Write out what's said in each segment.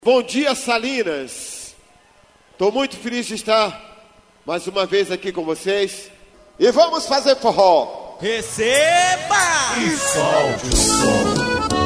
Bom dia, Salinas. Estou muito feliz de estar mais uma vez aqui com vocês. E vamos fazer forró. Receba! E solte o som.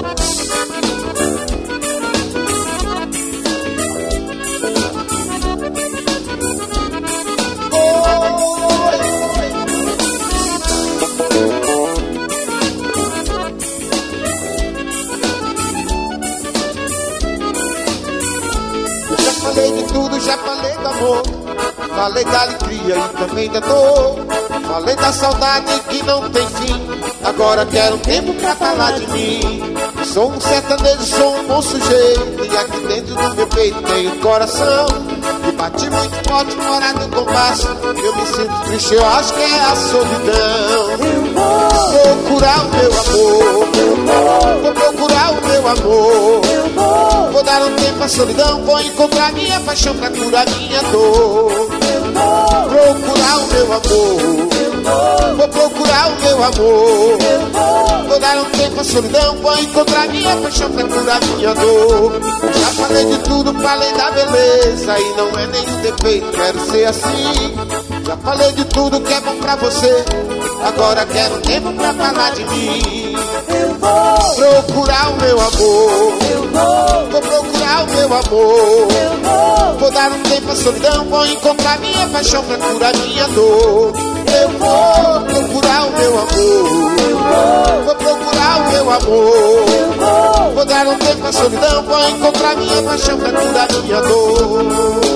Falei de tudo, já falei do amor, falei da alegria e também da dor, falei da saudade que não tem fim. Agora quero tempo pra falar de mim. Sou um sertanejo, sou um bom sujeito, e aqui dentro do meu peito tem um coração que bate muito forte fora do compasso. Eu me sinto triste, eu acho que é a solidão. Eu vou procurar o meu amor, vou procurar o meu amor. Vou dar um tempo à solidão, vou encontrar minha paixão pra curar minha dor. Procurar o meu amor, vou procurar o meu amor. Vou dar um tempo à solidão, vou encontrar minha paixão pra curar minha dor. Já falei de tudo, falei da beleza, e não é nenhum defeito, quero ser assim. Já falei de tudo que é bom pra você, agora quero tempo pra falar de mim. Eu vou procurar o meu amor, vou procurar o meu amor. Vou dar um tempo à solidão, vou encontrar minha paixão pra curar minha dor. Eu vou procurar o meu amor, vou procurar o meu amor. Vou dar um tempo à solidão, vou encontrar minha paixão pra curar minha dor.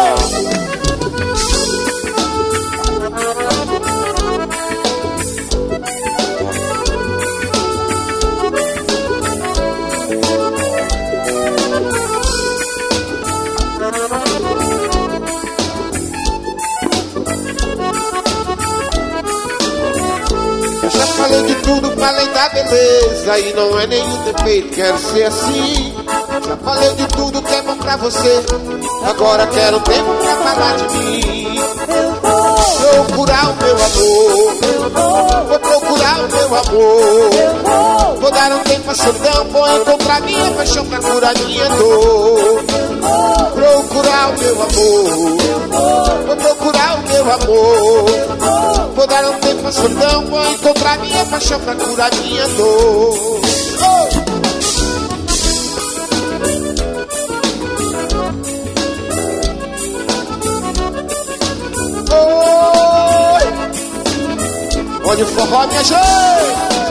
Já falei de tudo, falei da beleza, e não é nenhum defeito, quero ser assim. Já falei de tudo que é bom pra você, agora quero tempo pra falar de mim. Eu vou procurar o meu amor, vou procurar o meu amor. Vou dar um tempo à solidão, vou encontrar minha paixão pra curar minha dor. Procurar o meu amor, vou procurar o meu amor. Vou dar um tempo à solidão, vou encontrar minha paixão pra curar minha dor. Oi! Olha o forró, minha gente!